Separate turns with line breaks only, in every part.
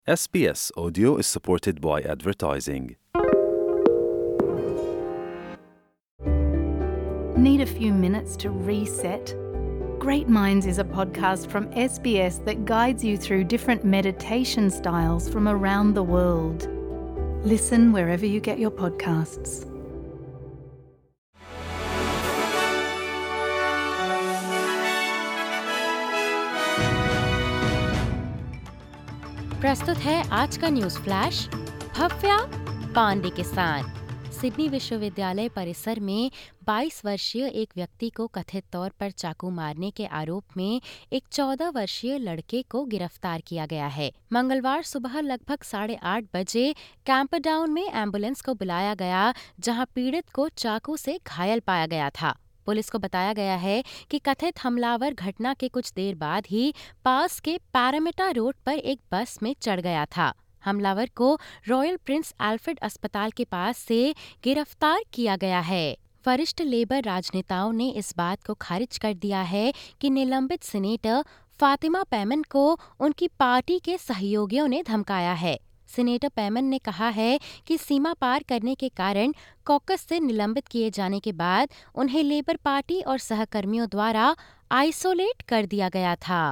SBS Audio is supported by advertising.
Need a few minutes to reset? Great Minds is a podcast from SBS that guides you through different meditation styles from around the world. Listen wherever you get your podcasts.
प्रस्तुत है आज का news flash. Bhavya Pandey किसान। Sydney विश्वविद्यालय परिसर में 22 वर्षीय एक व्यक्ति को कथित तौर पर चाकू मारने के आरोप में एक 14 वर्षीय लड़के को गिरफ्तार किया गया है। मंगलवार सुबह लगभग 8:30 बजे कैंपरडाउन में एम्बुलेंस को बुलाया गया, जहां पीड़ित को चाकू से घायल पाया गया था। पुलिस को बताया गया है कि कथित हमलावर घटना के कुछ देर बाद ही पास के पैरामिटा रोड पर एक बस में चढ़ गया था। हमलावर को रॉयल प्रिंस एल्फ्रेड अस्पताल के पास से गिरफ्तार किया गया है। वरिष्ठ लेबर राजनेताओं ने इस बात को खारिज कर दिया है कि निलंबित सीनेटर फातिमा पेमन को उनकी पार्टी के सहयोगियों ने धमकाया है। सीनेटर पेमन ने कहा है कि सीमा पार करने के कारण कॉकस से निलंबित किए जाने के बाद उन्हें लेबर पार्टी और सहकर्मियों द्वारा आइसोलेट कर दिया गया था।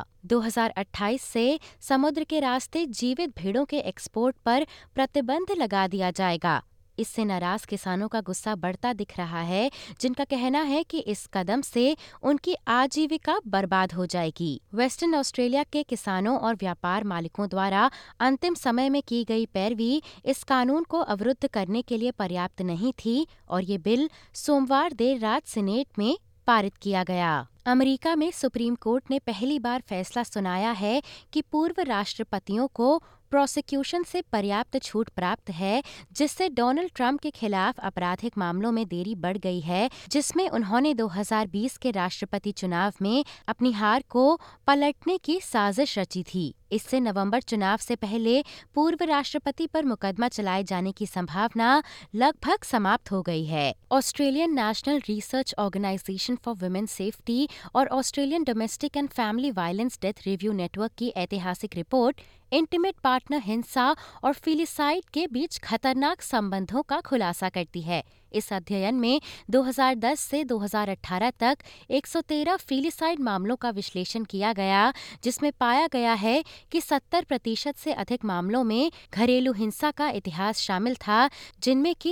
2028 से समुद्र के रास्ते जीवित भेड़ों के एक्सपोर्ट पर प्रतिबंध लगा दिया जाएगा। इससे नाराज किसानों का गुस्सा बढ़ता दिख रहा है, जिनका कहना है कि इस कदम से उनकी आजीविका बर्बाद हो जाएगी। वेस्टर्न ऑस्ट्रेलिया के किसानों और व्यापार मालिकों द्वारा अंतिम समय में की गई पैरवी इस कानून को अवरुद्ध करने के लिए पर्याप्त नहीं थी और ये बिल सोमवार देर रात सीनेट में पारित किया गया। अमेरिका में सुप्रीम कोर्ट ने पहली बार फैसला सुनाया है कि पूर्व राष्ट्रपतियों को प्रोसिक्यूशन से पर्याप्त छूट प्राप्त है, जिससे डोनाल्ड ट्रंप के खिलाफ आपराधिक मामलों में देरी बढ़ गई है, जिसमें उन्होंने 2020 के राष्ट्रपति चुनाव में अपनी हार को पलटने की साजिश रची थी। इससे नवंबर चुनाव से पहले पूर्व राष्ट्रपति पर मुकदमा चलाए जाने की संभावना लगभग समाप्त हो गई है। Australian national research organisation for women safety और Australian domestic and family violence death review network की ऐतिहासिक रिपोर्ट इंटीमेट पार्टनर हिंसा और फिलिसाइड के बीच खतरनाक संबंधों का खुलासा करती है। इस अध्ययन में 2010 से 2018 तक 113 फिलिसाइड मामलों का विश्लेषण किया गया, जिसमें पाया गया है कि 70% से अधिक मामलों में घरेलू हिंसा का इतिहास शामिल था, जिनमें कि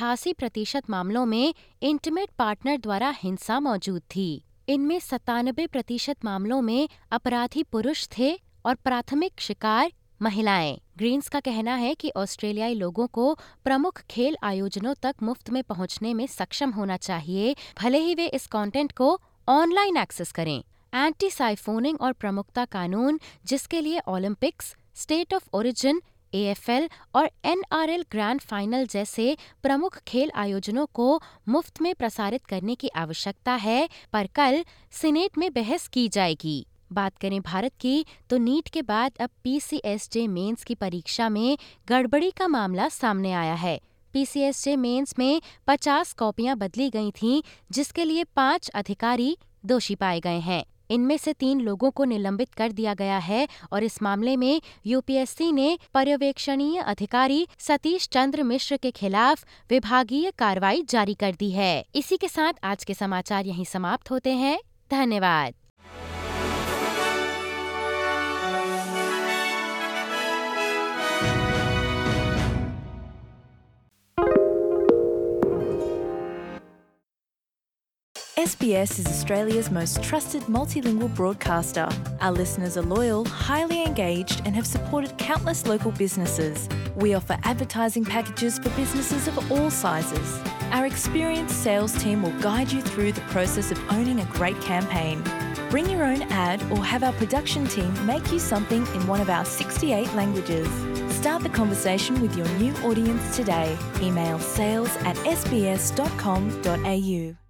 88% मामलों में इंटीमेट पार्टनर द्वारा हिंसा मौजूद थी। इनमें 97% मामलों में अपराधी पुरुष थे और प्राथमिक शिकार महिलाएं। ग्रीन्स का कहना है कि ऑस्ट्रेलियाई लोगों को प्रमुख खेल आयोजनों तक मुफ्त में पहुंचने में सक्षम होना चाहिए, भले ही वे इस कंटेंट को ऑनलाइन एक्सेस करें। एंटी साइफोनिंग और प्रमुखता कानून, जिसके लिए Olympics, state of origin, AFL और NRL ग्रैंड फाइनल जैसे प्रमुख खेल आयोजनों को मुफ्त में प्रसारित करने की आवश्यकता है, पर कल सीनेट में बहस की जाएगी। बात करें भारत की, तो नीट के बाद अब PCSJ मेंस की परीक्षा में गड़बड़ी का मामला सामने आया है। PCSJ मेंस में 50 कॉपियां बदली गई थीं, जिसके लिए 5 अधिकारी दोषी पाए गए हैं। इनमें से 3 लोगों को निलंबित कर दिया गया है और इस मामले में UPSC ने पर्यवेक्षणीय अधिकारी सतीश चंद्र मिश्र के खिलाफ विभागीय कार्रवाई जारी कर दी है। इसी के साथ आज के समाचार यहीं समाप्त होते हैं। धन्यवाद।
SBS is Australia's most trusted multilingual broadcaster. Our listeners are loyal, highly engaged, and have supported countless local businesses. We offer advertising packages for businesses of all sizes. Our experienced sales team will guide you through the process of owning a great campaign. Bring your own ad or have our production team make you something in one of our 68 languages. Start the conversation with your new audience today. Email sales@sbs.com.au.